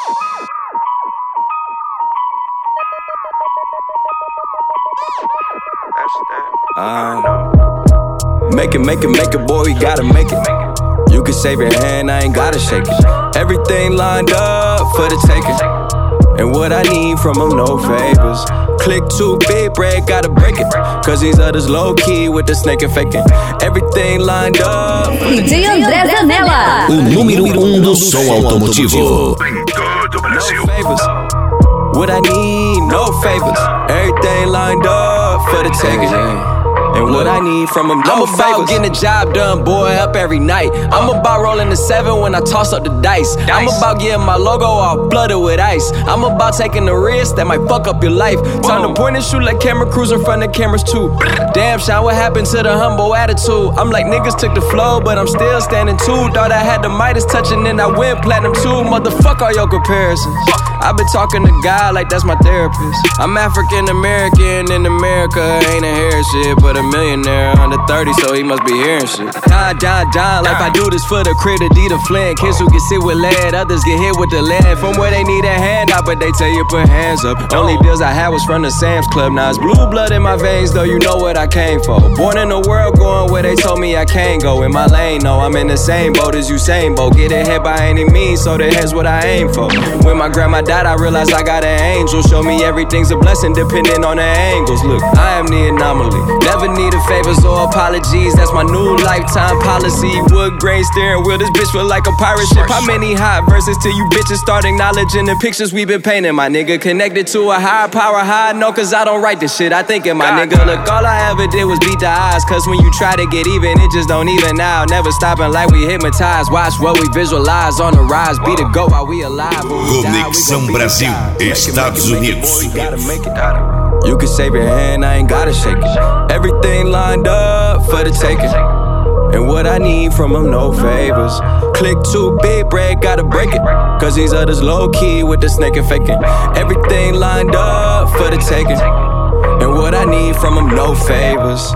Make it, boy, you gotta make it. You can save your hand, I ain't gotta shake it. Everything lined up for the taking. And what I need from them, no favors. Click too big, break, gotta break it. Cause these others low-key with the snake and faking. Everything lined up. DJ André Zanella, o número 1 do som automotivo. Em todo o Brasil. No favors. What I need, no favors. Everything lined up for the taking. And what I need from them, no favors. I'm about getting the job done, boy, up every night. I'm about rolling the 7 when I toss up the dice. I'm about getting my logo all blooded with ice. I'm about taking the risk that might fuck up your life. Time to point and shoot like camera crews in front of cameras too. Damn, Sean, what happened to the humble attitude? I'm like, niggas took the flow, but I'm still standing too. Thought I had the Midas touching and I went platinum too. Motherfuck all your comparisons. I've been talking to God like that's my therapist. I'm African American in America, ain't a hair shit, but a millionaire under 30, so he must be hearing shit. John, like I do this for the crib, the D to Flint. Kids who get sit with lead, others get hit with the lead. From where they need a hand out, but they tell you put hands up. Only deals I had was from the Sam's Club. Now it's blue blood in my veins, though you know what I came for. Born in the world, going where they told me I can't go. In my lane, no, I'm in the same boat as Usain Bolt. Get ahead by any means, so the head's what I aim for. When my grandma died, I realized I got an angel. Show me everything's a blessing, depending on the angles. Look, I am the anomaly. Never needed favors or apologies. That's my new lifetime policy. Wood grain steering wheel, this bitch feel like a pirate ship. How many hot verses till you bitches start acknowledging the pictures we been painting? My nigga connected to a higher power, high no, cause I don't write this shit. I think in my nigga, look, all I ever did was beat the odds. Cause when you try to get even, it just don't even out. Never stopping like we hypnotized. Watch what we visualize on the rise. Be the go while we alive. Conexão Brasil, Estados Unidos. You can save your hand, I ain't gotta shake it. Everything lined up for the taking. And what I need from them, no favors. Click too big, break, gotta break it. Cause these others low-key with the snake and faking. Everything lined up for the taking. And what I need from them, no favors.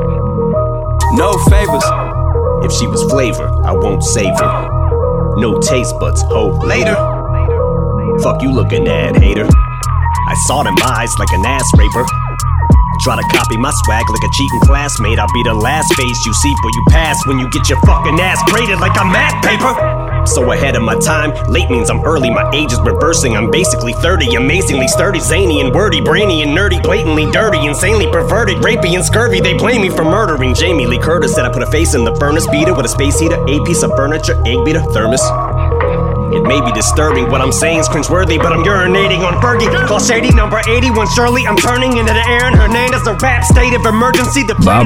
No favors. If she was flavor, I won't save her. No taste buds, hope later. Fuck you looking at, hater. I saw it in my eyes like an ass raper. Try to copy my swag like a cheating classmate. I'll be the last face you see before you pass when you get your fucking ass braided like a math paper. So ahead of my time, late means I'm early. My age is reversing, I'm basically 30. Amazingly sturdy, zany and wordy, brainy and nerdy, blatantly dirty, insanely perverted, rapey and scurvy. They blame me for murdering Jamie Lee Curtis. Said I put a face in the furnace, beater with a space heater, a piece of furniture, egg beater, thermos. It may be disturbing, what I'm saying is cringeworthy, but I'm urinating on Fergie. Call Shady number 81 Shirley. I'm turning into the Aaron Hernandez, the rap state of emergency.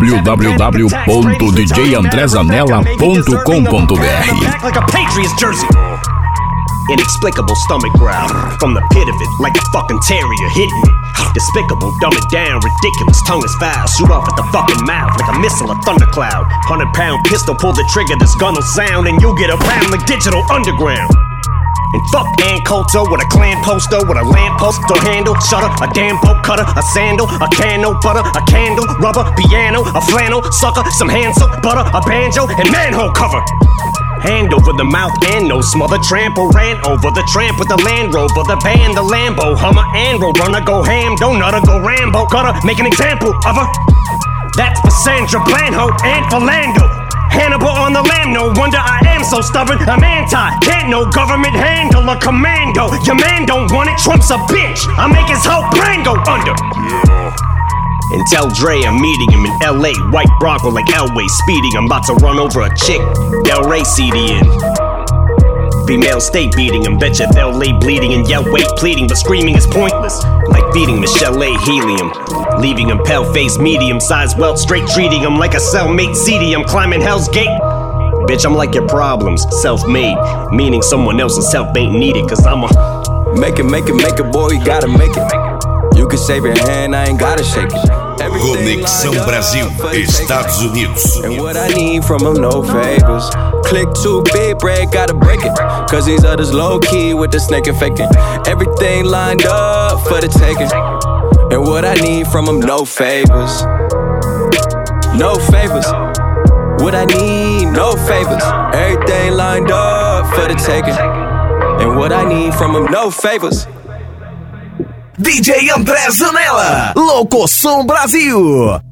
www.djandrezanella.com.br Like a Patriots jersey. Inexplicable stomach growl from the pit of it, like a fucking terrier hitting it. Despicable, dumb it down, ridiculous, tongue is foul. Shoot off at the fucking mouth like a missile, a thundercloud. 100-pound pistol, pull the trigger, this gun will sound, and you'll get around like Digital Underground. And fuck Ann Coulter with a clan poster with a lamppost, door handle, shutter, a damn bolt cutter, a sandal, a can of butter, a candle, rubber, piano, a flannel, sucker, some hand soap, butter, a banjo, and manhole cover. Hand over the mouth and no smother, trample, ran over the tramp with the Land Rover, the band, the Lambo, Hummer, and Roadrunner, go ham, don't nutter, go Rambo, gotta make an example of her. That's for Sandra Blanco and Philando. Hannibal on the land, no wonder I am so stubborn. I'm anti, can't no government handle a commando. Your man don't want it, Trump's a bitch. I make his whole plan go under. And tell Dre I'm meeting him in LA. White Bronco like Elway speeding. I'm about to run over a chick, Del Rey CD in. Female state beating him, betcha they'll lay bleeding and yell wait pleading, but screaming is pointless. Like feeding Michelle A. helium, leaving him pale-faced, medium-sized welt, straight treating him like a cellmate seedy. I'm climbing Hell's Gate. Bitch, I'm like your problems, self-made, meaning someone else's help ain't needed, cause I'm a make it, boy, you gotta make it. You can save your hand, I ain't gotta shake it. Conexão Brasil, Estados Unidos. And what I need from them, no favors. Click too big, break, gotta break it. Cause these others low-key with the snake and faking. Everything lined up for the taking. And what I need from them, no favors. No favors. What I need, no favors. Everything lined up for the taking. And what I need from him, no favors. DJ André Zanella, Locoção Brasil.